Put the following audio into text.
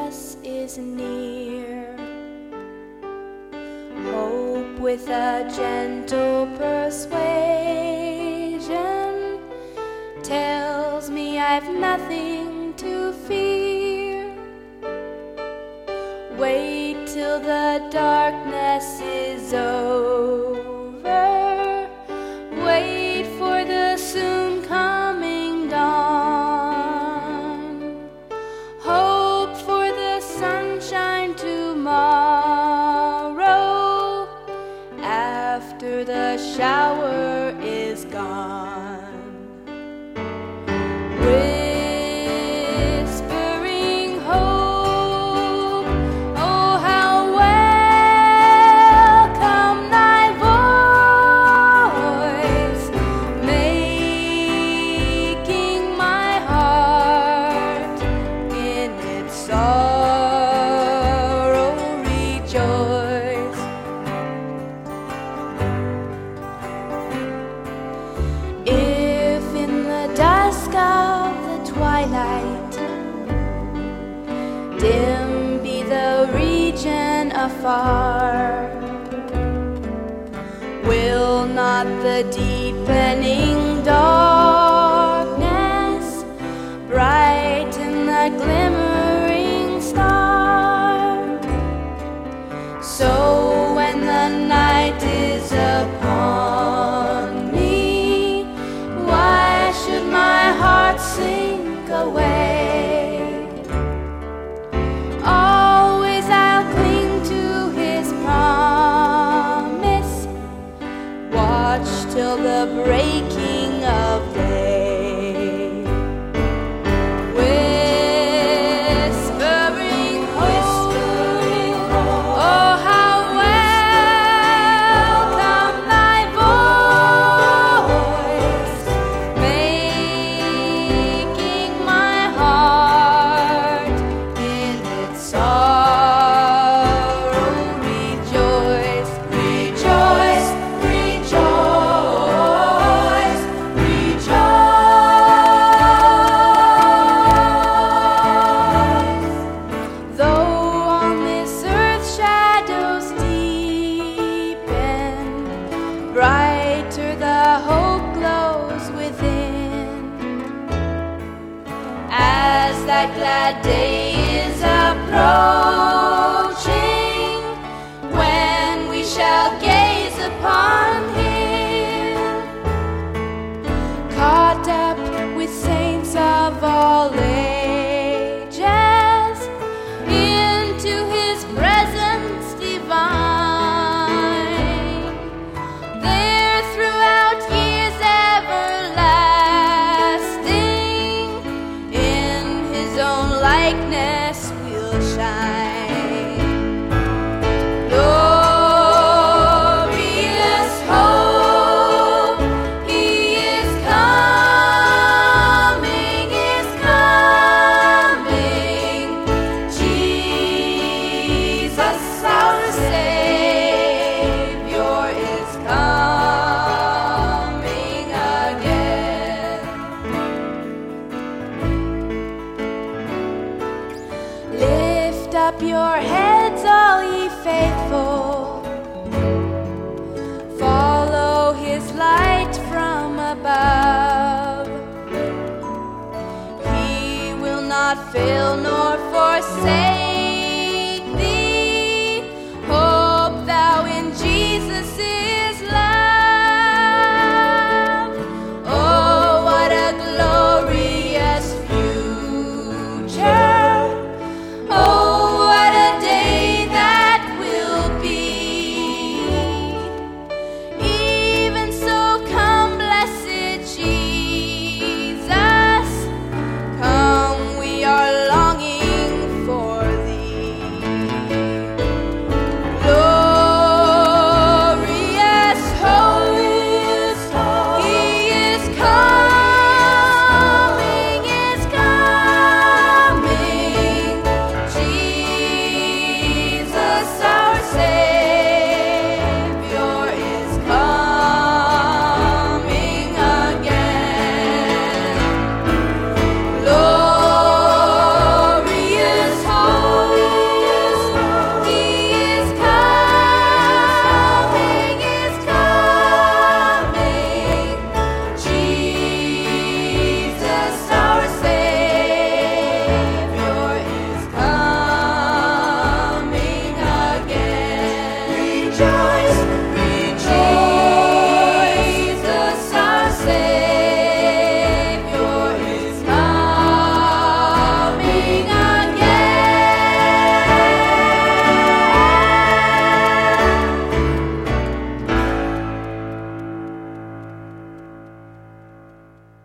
Jesus is near. Hope with a gentle persuasion tells me I've nothing to fear. Wait till the darkness is over. Wait for the soon coming dawn. Hope for the sunshine tomorrow after the shower is gone. Whispering hope, oh how welcome thy voice, making my heart in its sorrow rejoice. If in the dusk of the twilight dim be the region afar, will not the deepening darkness brighten the glimmering star? So when the night is upon me, why should my heart sink away? Always I'll cling to his promise, watch till the breaking of day. Whispering hope, oh how welcome thy voice, making my heart in its sorrow rejoice. Rejoice, rejoice, rejoice. Though on this earth shadows deepen, brighter the hope glows within. As that glad day is approaching, when we shall gaze upon him, caught up with saints of all ages, into his presence divine. There throughout years everlasting, in his own likeness we'll shine. Glorious hope, he is coming, Jesus our Savior is coming again. Lift up your heads, all ye faithful, follow his light from above. He will not fail nor forsake.